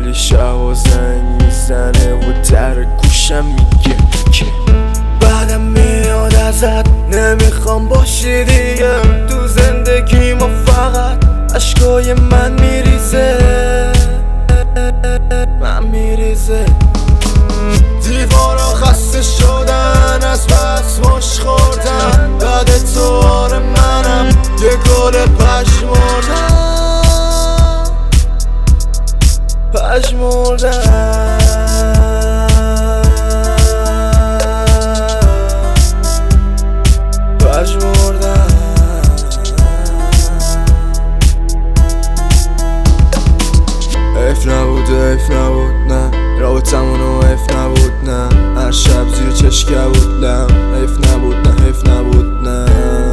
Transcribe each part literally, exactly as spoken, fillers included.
کلی شب و زنگ میزنه و در گوشم میگه که بعدم میاد ازت، نمیخوام باشی دیگه. تو زندگی ما فقط عشقای من میریزه، من میریزه. دیوارا خسته شدن از بس مش خوردن، بعد تو آره منم یه گل پشمردم، پشمردم. پشمردم. اف نبود اف نبود نه، رابطمونو اف نبود نه، هر شب زیر چشکه بودم. اف نبود نه اف نبود نه،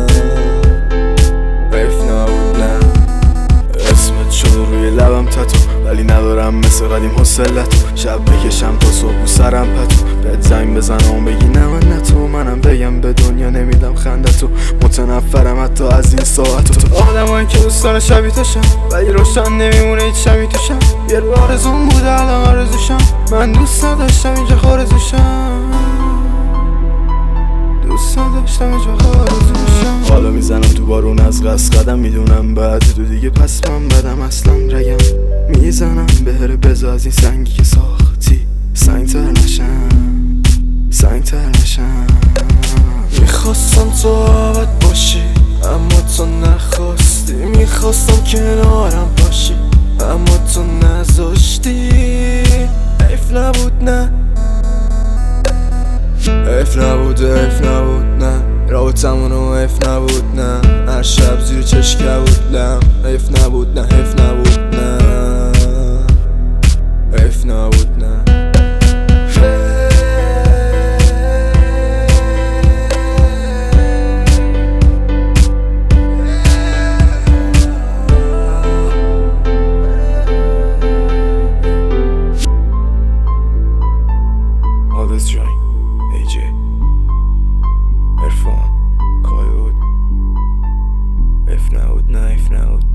اف نبود نه. اسمت شده روی لبم تتو، ولی ندارم مثل قدیم حوصلتو. شب بکشم تا صبح و سرم پتو، بهت زنگ بزنم بگی نه من نه تو، منم بگم به دنیا نمیدم خندتو. متنفرم حتی از این ساعتو. آدمایی که دوستان شبیه توشم ولی روشن نمیمونه هیچ شبیه توشم. یه رو آرزون بوده الان آرزوشم، من دوست نداشتم اینجا خارزوشم، دوست نداشتم اینجا خارزوشم. حالا میزنم تو بارون از قصد قدم، میدونم بعد تو دیگه پس من بدم اصلا رگم. میزنم بهره بذار از این سنگی که ساختی سنگ تر نشم، سنگ تر نشم. میخواستم تو عبد باشی اما تو نخواستی، میخواستم کنارم باشی اما تو نذاشتی. اف نبود نه، اف نبود اف نبود نه، رابطمونو اف نبود نه، هر شب زیر چشکه بودم. اف نبود نه اف نبود نه، اف نبود نه. Always join ای جی عرفان کایود. اف نبود نه اف نبود